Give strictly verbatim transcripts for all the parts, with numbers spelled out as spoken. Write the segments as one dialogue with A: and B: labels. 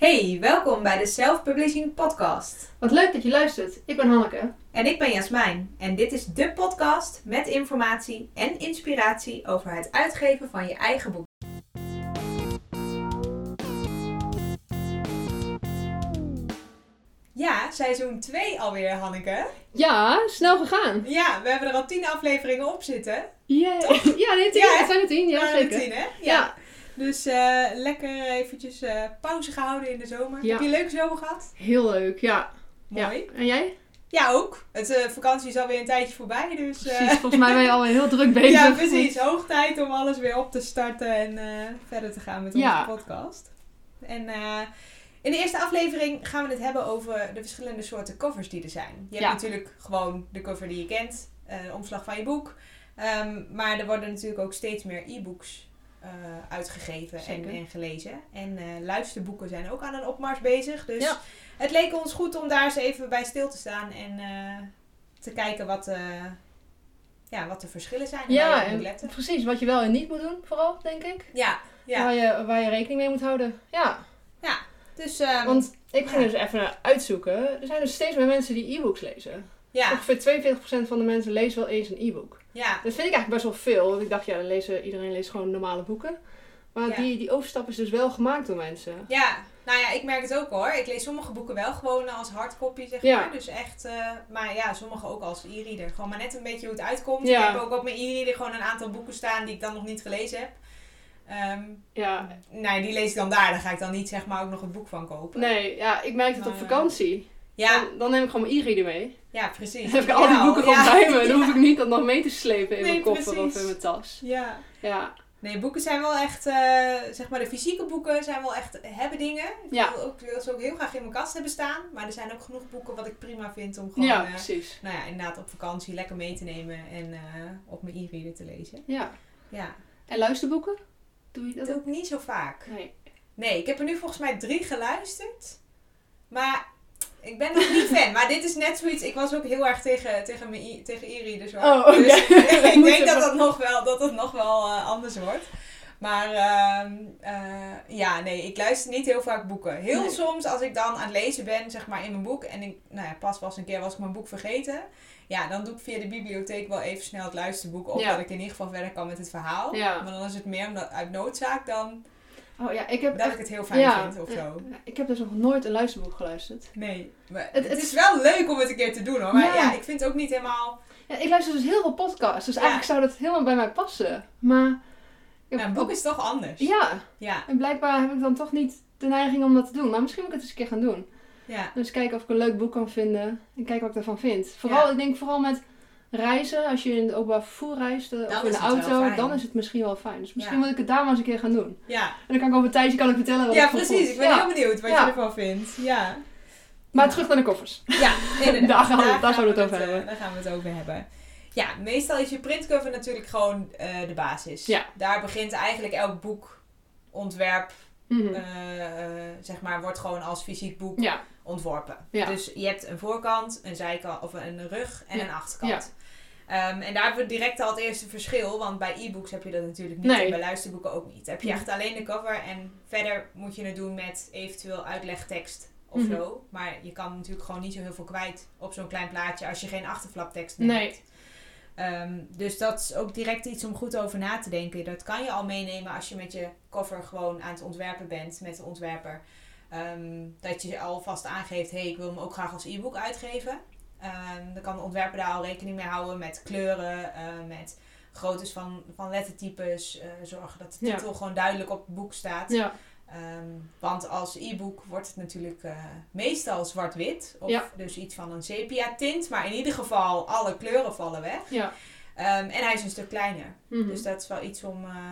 A: Hey, welkom bij de Self-Publishing Podcast.
B: Wat leuk dat je luistert. Ik ben Hanneke.
A: En ik ben Jasmijn. En dit is de podcast met informatie en inspiratie over het uitgeven van je eigen boek. Ja, seizoen twee alweer, Hanneke.
B: Ja, snel gegaan.
A: Ja, we hebben er al tien afleveringen op zitten.
B: Yeah. Ja, nee, tien.
A: Ja,
B: het zijn er tien. Ja,
A: Maar
B: zeker.
A: tien, hè? Ja.
B: Ja.
A: Dus uh, lekker eventjes uh, pauze gehouden in de zomer.
B: Ja.
A: Heb je een leuke zomer gehad?
B: Heel leuk, ja.
A: Mooi.
B: Ja. En jij?
A: Ja, ook. Het uh, vakantie is alweer een tijdje voorbij, dus... Uh...
B: Precies, volgens mij ben je alweer heel druk bezig.
A: Ja, precies. Hoog tijd om alles weer op te starten en uh, verder te gaan met onze
B: ja.
A: podcast. En uh, in de eerste aflevering gaan we het hebben over de verschillende soorten covers die er zijn. Je hebt
B: ja.
A: natuurlijk gewoon de cover die je kent, uh, de omslag van je boek. Um, maar er worden natuurlijk ook steeds meer e-books uh, uitgegeven en, en gelezen. En uh, luisterboeken zijn ook aan een opmars bezig. Dus ja. Het leek ons goed om daar eens even bij stil te staan en uh, te kijken wat, uh, ja, wat de verschillen zijn. En
B: ja,
A: waar je op moet letten.
B: Precies. Wat je wel en niet moet doen, vooral, denk ik.
A: Ja. ja.
B: Waar, je, waar je rekening mee moet houden. Ja.
A: Ja. Dus, um,
B: Want ik ging
A: ja.
B: dus even uitzoeken. Er zijn dus steeds meer mensen die e-books lezen.
A: Ja.
B: Ongeveer tweeënveertig procent van de mensen leest wel eens een e-book.
A: Ja.
B: Dat vind ik eigenlijk best wel veel. Want ik dacht, ja, dan lezen, iedereen leest gewoon normale boeken. Maar
A: ja.
B: die, die overstap is dus wel gemaakt door mensen.
A: Ja, nou ja, ik merk het ook hoor. Ik lees sommige boeken wel gewoon als hardcopy, zeg
B: ja.
A: maar. Dus echt, uh, maar ja, sommige ook als e-reader. Gewoon maar net een beetje hoe het uitkomt.
B: Ja.
A: Ik heb ook op mijn e-reader gewoon een aantal boeken staan die ik dan nog niet gelezen heb. Um,
B: ja.
A: Nee, die lees ik dan daar. Daar ga ik dan niet zeg maar ook nog een boek van kopen.
B: Nee, ja, ik merk het maar, op vakantie.
A: Ja.
B: Dan, dan neem ik gewoon mijn e-reader mee.
A: Ja, precies.
B: Dan heb ik al die
A: ja,
B: boeken
A: ja.
B: gewoon bij me. Dan hoef ik niet dat nog mee te slepen in
A: nee,
B: mijn koffer
A: precies.
B: of in mijn tas.
A: Ja.
B: Ja.
A: Nee, boeken zijn wel echt, uh, zeg maar de fysieke boeken zijn wel echt hebben dingen. Ik
B: ja.
A: wil, ook, wil ze ook heel graag in mijn kast hebben staan. Maar er zijn ook genoeg boeken wat ik prima vind om gewoon,
B: ja,
A: uh,
B: precies.
A: nou ja, inderdaad op vakantie lekker mee te nemen en uh, op mijn e-reader te lezen.
B: Ja.
A: Ja.
B: En luisterboeken? Doe je dat?
A: Dat doe ik niet zo vaak.
B: Nee.
A: Nee, ik heb er nu volgens mij drie geluisterd. Maar ik ben nog niet fan. Maar dit is net zoiets. Ik was ook heel erg tegen, tegen mijn e- tegen e-readers hoor.
B: Oh, oké.
A: Dus ik denk dat dat nog wel, dat het nog wel uh, anders wordt. Maar uh, uh, ja, nee, ik luister niet heel vaak boeken. Heel
B: nee.
A: soms als ik dan aan het lezen ben, zeg maar in mijn boek. En ik, nou ja, pas was een keer was ik mijn boek vergeten. Ja, dan doe ik via de bibliotheek wel even snel het luisterboek op. Ja. Dat ik in ieder geval verder kan met het verhaal.
B: Ja.
A: Maar dan is het meer omdat, uit noodzaak dan...
B: Oh, ja, ik heb
A: dat
B: echt,
A: ik het heel fijn
B: ja,
A: vind of zo.
B: Ik heb dus nog nooit een luisterboek geluisterd.
A: Nee, maar
B: het,
A: het,
B: het
A: is wel leuk om het een keer te doen hoor. Maar ja,
B: ja
A: ik vind het ook niet helemaal...
B: Ja, ik luister dus heel veel podcasts. Dus
A: ja.
B: eigenlijk zou dat helemaal bij mij passen. Maar...
A: Nou, een boek is toch anders.
B: Ja.
A: ja.
B: En blijkbaar heb ik dan toch niet de neiging om dat te doen. Maar misschien moet ik het eens een keer gaan doen.
A: Ja.
B: Dus kijken of ik een leuk boek kan vinden. En kijken wat ik daarvan vind. Vooral, ja. ik denk vooral met reizen. Als je in het openbaar vervoer reist. Uh, of in de auto. Dan is het misschien wel fijn. Dus misschien ja. moet ik het daar maar eens een keer gaan doen.
A: Ja.
B: En dan kan ik over een tijdje kan ik vertellen wat
A: ja,
B: ik vond.
A: Ja, precies. Ik ben
B: ja.
A: heel benieuwd wat ja. je ervan vindt. Ja.
B: Maar
A: ja.
B: terug naar de koffers.
A: Ja, inderdaad.
B: daar gaan we, daar
A: daar
B: zouden we het over
A: het,
B: hebben.
A: Uh, daar gaan we het over hebben. Ja, meestal is je printcover natuurlijk gewoon uh, de basis.
B: Ja.
A: Daar begint eigenlijk elk boekontwerp,
B: mm-hmm.
A: uh, uh, zeg maar, wordt gewoon als fysiek boek
B: ja.
A: ontworpen.
B: Ja.
A: Dus je hebt een voorkant, een zijkant of een rug en
B: ja.
A: een achterkant.
B: Ja.
A: Um, en daar hebben we direct al het eerste verschil, want bij e-books heb je dat natuurlijk niet
B: nee.
A: en bij luisterboeken ook niet. Heb je echt alleen de cover en verder moet je het doen met eventueel uitlegtekst of mm-hmm. zo. Maar je kan natuurlijk gewoon niet zo heel veel kwijt op zo'n klein plaatje als je geen achterflaptekst neemt.
B: Nee.
A: Um, dus dat is ook direct iets om goed over na te denken. Dat kan je al meenemen als je met je cover gewoon aan het ontwerpen bent met de ontwerper. Um, dat je alvast aangeeft, hé, hey, ik wil hem ook graag als e-book uitgeven. Um, dan kan de ontwerper daar al rekening mee houden met kleuren, uh, met groottes van, van lettertypes. Uh, zorgen dat de titel ja. gewoon duidelijk op het boek staat.
B: Ja.
A: Um, want als e-book wordt het natuurlijk uh, meestal zwart-wit. Of ja. dus iets van een sepia tint. Maar in ieder geval alle kleuren vallen weg.
B: Ja.
A: Um, en hij is een stuk kleiner.
B: Mm-hmm.
A: Dus dat is wel iets om, uh,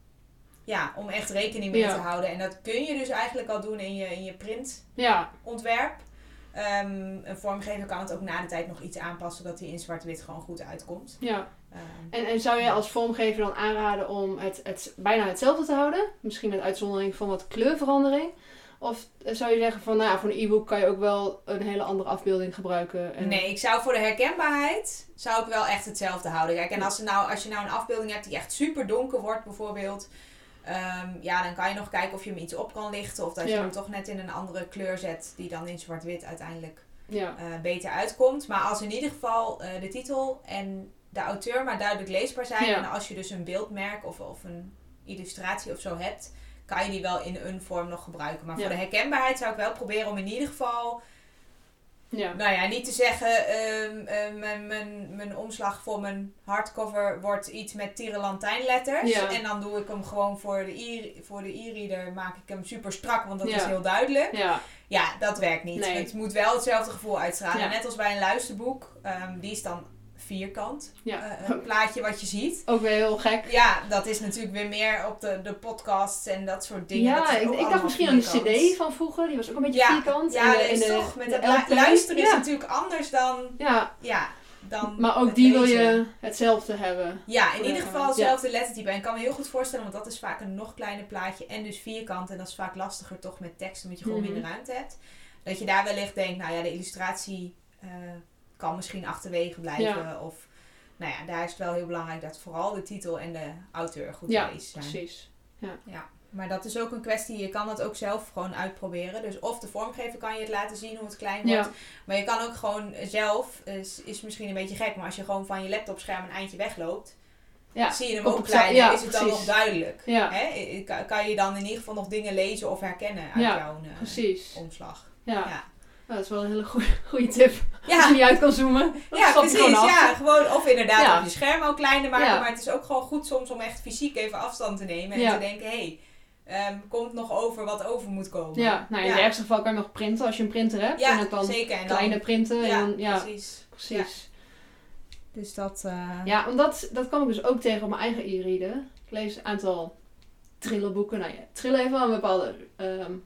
A: ja, om echt rekening mee ja. te houden. En dat kun je dus eigenlijk al doen in je, in je printontwerp. Ja. Um, een vormgever kan het ook na de tijd nog iets aanpassen. Dat hij in zwart-wit gewoon goed uitkomt.
B: Ja. Um, en, en zou je als vormgever dan aanraden om het, het bijna hetzelfde te houden? Misschien met uitzondering van wat kleurverandering? Of zou je zeggen van, nou ja, voor een e-book kan je ook wel een hele andere afbeelding gebruiken? En...
A: Nee, ik zou voor de herkenbaarheid, zou ik wel echt hetzelfde houden. Kijk, en als, er nou, als je nou een afbeelding hebt die echt super donker wordt bijvoorbeeld. Um, ja, dan kan je nog kijken of je hem iets op kan lichten. Of dat je
B: Ja.
A: hem toch net in een andere kleur zet. Die dan in zwart-wit uiteindelijk
B: Ja.
A: uh, beter uitkomt. Maar als in ieder geval uh, de titel en de auteur maar duidelijk leesbaar zijn.
B: Ja.
A: En als je dus een beeldmerk of, of een illustratie of zo hebt. Kan je die wel in een vorm nog gebruiken. Maar
B: Ja.
A: voor de herkenbaarheid zou ik wel proberen om in ieder geval...
B: Ja.
A: Nou ja, niet te zeggen, um, um, mijn, mijn, mijn omslag voor mijn hardcover wordt iets met tirelantijnletters.
B: Ja.
A: En dan doe ik hem gewoon voor de e- voor de e-reader, maak ik hem super strak, want dat
B: Ja.
A: is heel duidelijk.
B: Ja.
A: Ja, dat werkt niet.
B: Nee.
A: Het moet wel hetzelfde gevoel uitstralen.
B: Ja.
A: Net als bij een luisterboek, um, die is dan vierkant,
B: Ja.
A: uh, een plaatje wat je ziet.
B: Ook weer heel gek.
A: Ja, dat is natuurlijk weer meer op de, de podcasts en dat soort dingen. Dat
B: Ja,
A: is
B: ik,
A: ook
B: ik dacht
A: allemaal
B: misschien aan de
A: vierkant.
B: cd van vroeger. Die was ook een beetje
A: Ja,
B: vierkant.
A: Ja,
B: En de-
A: dat is
B: en de-
A: toch, met
B: de
A: het
B: L P.
A: lu- luisteren is
B: Ja.
A: natuurlijk anders dan,
B: Ja,
A: ja, dan
B: maar ook
A: het
B: die wil
A: lezen.
B: je hetzelfde hebben.
A: Ja, in
B: Ja,
A: ieder geval
B: ja.
A: hetzelfde lettertype. En ik kan me heel goed voorstellen, want dat is vaak een nog kleiner plaatje en dus vierkant. En dat is vaak lastiger toch met tekst, omdat je gewoon
B: Mhm.
A: minder ruimte hebt. Dat je daar wellicht denkt, nou ja, de illustratie uh, kan misschien achterwege blijven.
B: Ja.
A: Of, nou ja, daar is het wel heel belangrijk dat vooral de titel en de auteur goed
B: Ja,
A: te lezen zijn.
B: precies.
A: Ja, maar dat is ook een kwestie, je kan dat ook zelf gewoon uitproberen. Dus of de vormgever kan je het laten zien hoe het klein wordt.
B: Ja.
A: Maar je kan ook gewoon zelf, is, is misschien een beetje gek, maar als je gewoon van je laptopscherm een eindje wegloopt,
B: Ja.
A: zie je hem
B: Op
A: ook
B: het-
A: kleiner,
B: ja,
A: is het dan
B: precies.
A: nog duidelijk.
B: Ja,
A: Hè? Kan- Kan je dan in ieder geval nog dingen lezen of herkennen uit
B: Ja,
A: jouw uh,
B: precies.
A: omslag.
B: Ja.
A: Ja,
B: Nou, dat is wel een hele goede, goede tip. Als
A: ja.
B: je niet uit kan zoomen, dan
A: Ja,
B: stap je
A: precies.
B: gewoon af.
A: Ja, gewoon, of inderdaad
B: Ja.
A: op je scherm ook kleiner maken.
B: Ja.
A: Maar het is ook gewoon goed soms om echt fysiek even afstand te nemen. En
B: Ja.
A: te denken, hé, hey, um, komt nog over wat over moet komen.
B: Ja, nou in
A: Ja.
B: het ergste geval kan je nog printen als je een printer hebt.
A: Ja,
B: en het dan
A: zeker. En dan,
B: kleine printen.
A: ja,
B: en dan, ja,
A: precies.
B: precies.
A: Dus dat... Uh...
B: Ja, want dat, dat kwam ik dus ook tegen op mijn eigen e-reader. Ik lees een aantal thrillerboeken. Nou ja, thriller heeft wel een bepaalde um,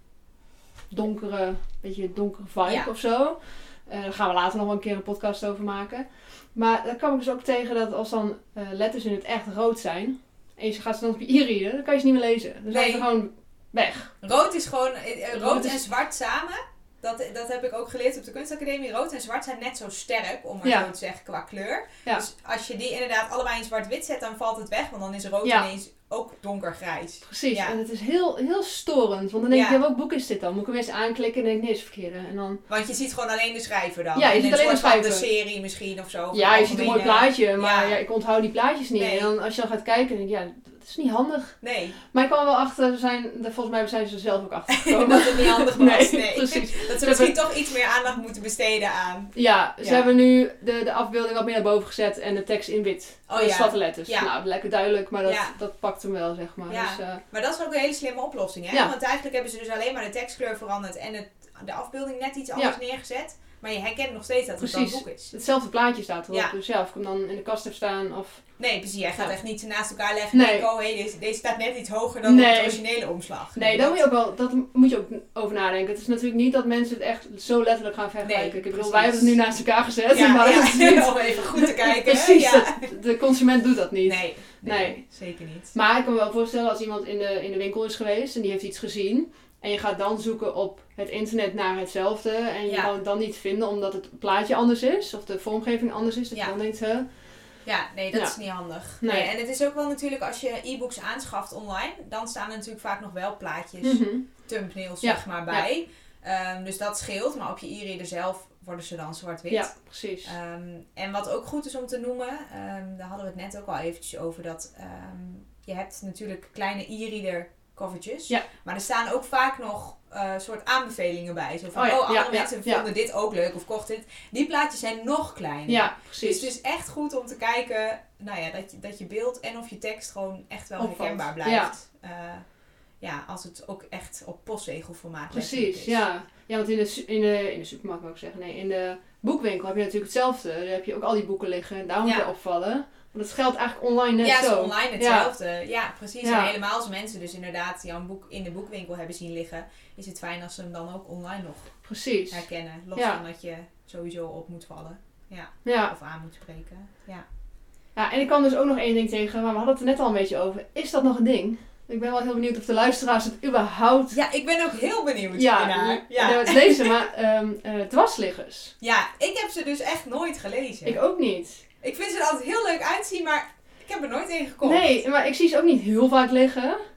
B: donkere, beetje donkere vibe
A: Ja.
B: of zo. Uh, daar gaan we later nog wel een keer een podcast over maken. Maar daar kwam ik dus ook tegen dat als dan uh, letters in het echt rood zijn. En je gaat ze dan op je e-reader, dan kan je ze niet meer lezen. Dan zijn
A: Nee.
B: ze gewoon weg.
A: Rood is gewoon... Uh, rood
B: Rood is-
A: en zwart samen. Dat, dat heb ik ook geleerd op de kunstacademie. Rood en zwart zijn net zo sterk, om maar
B: Ja.
A: zo te zeggen, qua kleur.
B: Ja.
A: Dus als je die inderdaad allebei in zwart-wit zet, dan valt het weg. Want dan is rood
B: Ja.
A: ineens ook donkergrijs.
B: Precies,
A: Ja.
B: en het is heel, heel storend. Want dan denk
A: Ja.
B: ik, ja, welk boek is dit dan? Moet ik hem eens aanklikken en denk ik, nee, is het verkeerde. En dan,
A: Want je ziet gewoon alleen de schrijver dan.
B: Ja, je
A: En
B: ziet
A: een
B: alleen de
A: soort van de
B: schrijver.
A: serie misschien of zo. Of
B: ja,
A: een
B: je ziet een mooi
A: algemene-
B: plaatje, maar
A: Ja.
B: ja, ik onthoud die plaatjes niet.
A: Nee.
B: En dan als je dan gaat kijken, denk ik, ja, dat is niet handig.
A: Nee,
B: Maar ik kwam er wel achter, er zijn, er- volgens mij zijn ze er zelf ook achter gekomen.
A: dat het niet handig was.
B: Nee,
A: Nee,
B: precies.
A: Dat ze
B: Ze
A: misschien
B: hebben-
A: toch iets meer aandacht moeten besteden aan.
B: Ja, ze
A: Ja.
B: hebben nu de, de afbeelding wat meer naar boven gezet en de tekst in wit.
A: Oh
B: Dus
A: ja.
B: zwarte letters.
A: Ja.
B: Nou, lekker duidelijk, maar dat,
A: Ja.
B: dat pakt hem wel, zeg maar.
A: Ja.
B: Dus, uh,
A: Maar dat is ook een hele slimme oplossing, hè?
B: Ja.
A: Want eigenlijk hebben ze dus alleen maar de tekstkleur veranderd en het, de afbeelding net iets anders neergezet. Maar je herkent nog steeds dat het dan een
B: Precies.
A: boek is.
B: hetzelfde plaatje staat erop.
A: Ja.
B: Dus ja, of ik hem dan in de kast heb staan of...
A: Nee, precies. Jij gaat
B: Ja.
A: echt niet ze naast elkaar leggen en
B: Nee.
A: denken, oh hé, deze, deze staat net iets hoger dan
B: Nee.
A: op de originele omslag.
B: Nee, daar moet je ook wel, dat moet je ook over nadenken. Het is natuurlijk niet dat mensen het echt zo letterlijk gaan vergelijken.
A: Nee,
B: ik bedoel,
A: precies.
B: wij hebben het nu naast elkaar gezet.
A: Ja,
B: maar
A: ja,
B: het is niet...
A: om even goed te kijken.
B: Precies,
A: Ja.
B: dat- de consument doet dat niet.
A: Nee, nee,
B: Nee.
A: zeker niet.
B: Maar ik kan me wel voorstellen als iemand in de, in de winkel is geweest en die heeft iets gezien. En je gaat dan zoeken op het internet naar hetzelfde. En je
A: Ja.
B: kan het dan niet vinden omdat het plaatje anders is. Of de vormgeving anders is. Dat
A: Ja.
B: je dan denkt, hè?
A: Ja, nee, dat
B: Ja.
A: is niet handig.
B: Nee.
A: Nee. En het is ook wel natuurlijk, als je e-books aanschaft online, dan staan er natuurlijk vaak nog wel plaatjes,
B: Mhm.
A: thumbnails
B: Ja.
A: zeg maar, bij. Ehm, dus dat scheelt, maar op je e-reader zelf worden ze dan zwart-wit.
B: Ja, precies.
A: Ehm, en wat ook goed is om te noemen, ehm, daar hadden we het net ook al eventjes over, dat ehm, je hebt natuurlijk kleine e-reader covertjes.
B: Ja.
A: Maar er staan ook vaak nog uh, soort aanbevelingen bij. Zo van,
B: Oh
A: oh,
B: ja,
A: andere
B: ja,
A: mensen
B: ja,
A: vonden dit ook leuk of kochten dit. Die plaatjes zijn nog kleiner.
B: Ja,
A: Dus
B: precies.
A: het is echt goed om te kijken, nou ja, dat je, dat je beeld en of je tekst gewoon echt wel
B: Opvalt.
A: herkenbaar blijft. Ja. Uh, ja, als het ook echt op postzegelformaat
B: Precies,
A: is.
B: ja. Ja, want in de, su- in, de, in de supermarkt wil ik zeggen, nee, in de boekwinkel heb je natuurlijk hetzelfde. Daar heb je ook al die boeken liggen en daar moet
A: Ja.
B: je opvallen. Want dat geldt eigenlijk online net
A: ja,
B: zo.
A: is online hetzelfde. Ja, ja precies.
B: Ja.
A: En helemaal als mensen dus inderdaad jouw boek in de boekwinkel hebben zien liggen, is het fijn als ze hem dan ook online nog
B: Precies.
A: herkennen. Los
B: Ja.
A: van dat je sowieso op moet vallen. Ja.
B: Ja.
A: Of aan moet spreken. Ja.
B: Ja, en ik kwam dus ook nog één ding tegen, maar we hadden het er net al een beetje over. Is dat nog een ding? Ik ben wel heel benieuwd of de luisteraars het überhaupt...
A: Ja, ik ben ook heel benieuwd
B: Ja,
A: naar.
B: ja.
A: Ja.
B: Het lezen, maar um, uh, dwarsliggers.
A: ja, ik heb ze dus echt nooit gelezen.
B: Ik ook niet.
A: Ik vind ze er altijd heel leuk uitzien, maar ik heb er nooit in gekocht.
B: Nee, maar ik zie ze ook niet heel vaak liggen.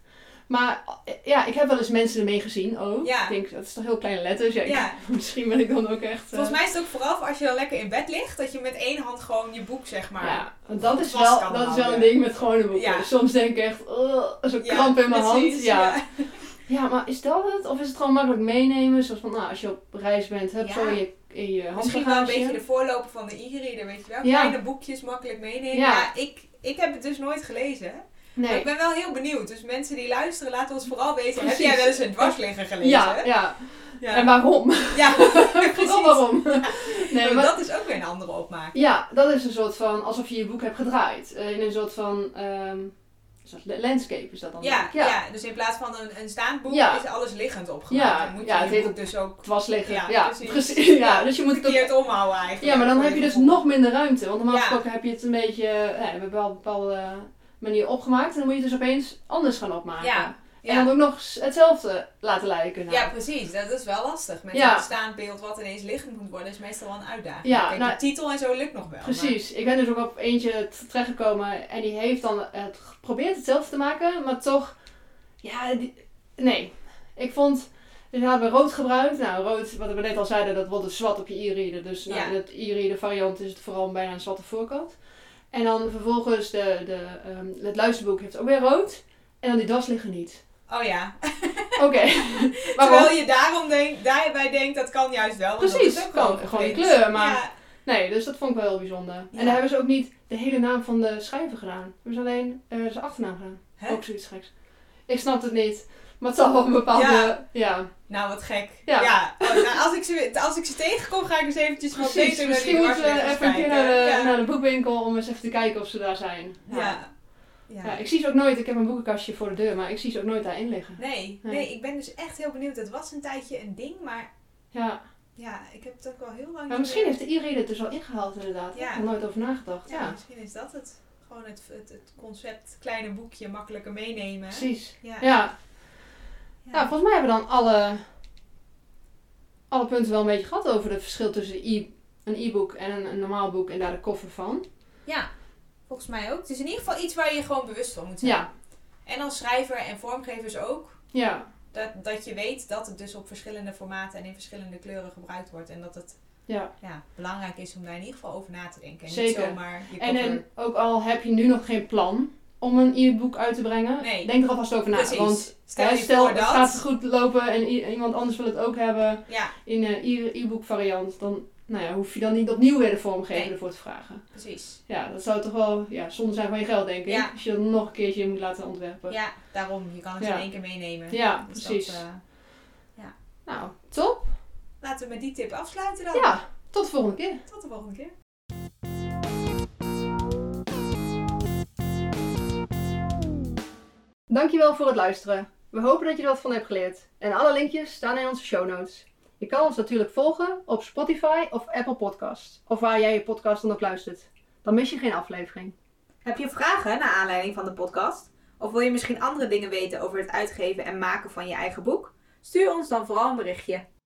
B: Maar ja, ik heb wel eens mensen ermee gezien ook.
A: Ja.
B: Ik denk, dat is toch heel kleine letters. Ja, ik-
A: Ja.
B: misschien ben ik dan ook echt... uh,
A: Volgens mij is het ook vooral voor als je dan lekker in bed ligt, dat je met één hand gewoon je boek, zeg maar.
B: Ja, want dat
A: goed
B: is,
A: vast
B: wel,
A: kan
B: dat is wel
A: houden.
B: een ding met gewone boeken.
A: Ja.
B: Soms denk ik echt, uh, zo'n
A: Ja,
B: kramp in mijn
A: precies,
B: hand. Ja.
A: ja.
B: ja, maar is dat het? Of is het gewoon makkelijk meenemen? Zoals van, nou, als je op reis bent, heb
A: Ja.
B: zo in je, in je
A: Misschien wel een
B: handbagage.
A: beetje de voorloper van de e-reader, weet je wel.
B: Ja.
A: Kleine boekjes, makkelijk meenemen.
B: Ja.
A: Ja, ik, ik heb het dus nooit gelezen. Maar
B: Nee.
A: ik ben wel heel benieuwd. Dus mensen die luisteren, laten ons vooral weten.
B: Precies.
A: Heb jij wel eens een dwarsligger gelezen?
B: Ja, ja.
A: Ja.
B: En waarom?
A: Ja,
B: Vooral
A: precies.
B: waarom? Nee,
A: Maar
B: maar
A: dat is ook weer een andere opmaak.
B: ja, dat is een soort van, alsof je je boek hebt gedraaid. Uh, in een soort van, um, landscape is dat dan?
A: Ja,
B: denk ik.
A: ja. ja, dus in plaats van een, een staand boek
B: Ja.
A: is alles liggend opgemaakt.
B: Ja,
A: Dan moet je
B: ja,
A: je
B: het heet
A: boek
B: ook
A: dus ook
B: Dwars liggen. Ja,
A: Ja,
B: precies.
A: precies.
B: Ja, dus je moet het ook...
A: verkeerd omhouden eigenlijk.
B: Ja, maar dan
A: voor
B: heb je
A: je
B: dus
A: gevoel.
B: nog minder ruimte. Want normaal
A: Ja.
B: gesproken heb je het een beetje, ja, we hebben wel op een bepaalde manier opgemaakt. En dan moet je het dus opeens anders gaan opmaken.
A: Ja.
B: En
A: Ja.
B: dan ook nog s- hetzelfde laten lijken. Nou.
A: Ja, precies. Dat is wel lastig. Met
B: Ja.
A: een staand beeld wat ineens liggend moet worden, is meestal wel een uitdaging.
B: Ja,
A: Kijk,
B: nou-
A: de titel en zo lukt nog wel.
B: Precies. Ik ben dus ook op eentje t- terechtgekomen en die heeft dan het geprobeerd hetzelfde te maken, maar toch, ja, die- nee. Ik vond, dus hadden we rood gebruikt. Nou, rood, wat we net al zeiden, dat wordt dus zwart op je e-reader. Dus nou,
A: Ja.
B: in het e-reader variant is het vooral bijna een zwarte voorkant. En dan vervolgens de, de, um, het luisterboek heeft ook weer rood. En dan die dwarsligger niet.
A: Maar, oh ja.
B: Oké.
A: Terwijl je daarom denk, daarbij denkt, dat kan juist wel. want
B: Precies,
A: dat is ook
B: gewoon-
A: wel
B: gewoon die
A: vreemd.
B: kleur, maar-
A: Ja.
B: Nee, dus dat vond ik wel heel bijzonder.
A: Ja.
B: En daar hebben ze ook niet de hele naam van de schrijver gedaan. Hebben ze alleen uh, zijn achternaam gedaan.
A: Hè?
B: Ook zoiets geks. Ik snap het niet. Maar het zal wel een bepaalde...
A: Ja.
B: Ja,
A: Nou, wat gek.
B: Ja.
A: Ja. Oh, nou, als, ik ze, als ik ze tegenkom, ga ik eens eventjes wat
B: precies.
A: beter naar
B: Misschien
A: die
B: moeten we
A: dwarsliggers
B: even een keer
A: kijken.
B: naar de,
A: ja.
B: naar de boekwinkel om eens even te kijken of ze daar zijn.
A: Ja.
B: Ja.
A: Ja.
B: Ja, ik zie ze ook nooit. Ik heb een boekenkastje voor de deur, maar ik zie ze ook nooit daarin liggen.
A: Nee,
B: Nee.
A: nee, ik ben dus echt heel benieuwd. Het was een tijdje een ding, maar
B: Ja,
A: ja, ik heb het ook wel heel lang
B: maar
A: niet
B: misschien
A: meer-
B: heeft de e-reader het dus al ingehaald inderdaad.
A: Ja.
B: Ik heb er nooit over nagedacht.
A: Ja,
B: Ja,
A: misschien is dat het. Gewoon het, het, het concept kleine boekje makkelijker meenemen.
B: precies.
A: Ja.
B: Ja.
A: Ja.
B: Nou, volgens mij hebben we dan alle, alle punten wel een beetje gehad over het verschil tussen e- een e-book en een, een normaal boek en daar de koffer van.
A: Ja, volgens mij ook. Het is in ieder geval iets waar je je gewoon bewust van moet zijn.
B: Ja,
A: En als schrijver en vormgevers ook.
B: ja,
A: Dat, dat je weet dat het dus op verschillende formaten en in verschillende kleuren gebruikt wordt. En dat het
B: ja.
A: ja, belangrijk is om daar in ieder geval over na te denken. En
B: Zeker.
A: niet zomaar je
B: En,
A: cover...
B: en ook al heb je nu nog geen plan om een e-book uit te brengen,
A: Nee.
B: denk er alvast over na.
A: Precies.
B: Want
A: Stel
B: hè,
A: je
B: stel
A: voor
B: het
A: dat.
B: gaat goed lopen en i- iemand anders wil het ook hebben
A: Ja,
B: in een e- e-book variant, dan nou ja, hoef je dan niet opnieuw weer de vormgever
A: Nee.
B: ervoor te vragen.
A: precies.
B: Ja, dat zou toch wel ja, zonde zijn van je geld, denk ik.
A: Ja.
B: Als je dat nog een keertje moet laten ontwerpen.
A: Ja, daarom. Je kan het
B: Ja.
A: in één keer meenemen.
B: Ja,
A: Dus
B: precies.
A: dat, eh,
B: Nou, top.
A: laten we met die tip afsluiten dan.
B: Ja, tot de volgende keer.
A: Tot de volgende keer.
B: Dankjewel voor het luisteren. We hopen dat je er wat van hebt geleerd. En alle linkjes staan in onze show notes. Je kan ons natuurlijk volgen op Spotify of Apple Podcasts. Of waar jij je podcast dan ook luistert. Dan mis je geen aflevering.
C: Heb je vragen naar aanleiding van de podcast? Of wil je misschien andere dingen weten over het uitgeven en maken van je eigen boek? Stuur ons dan vooral een berichtje.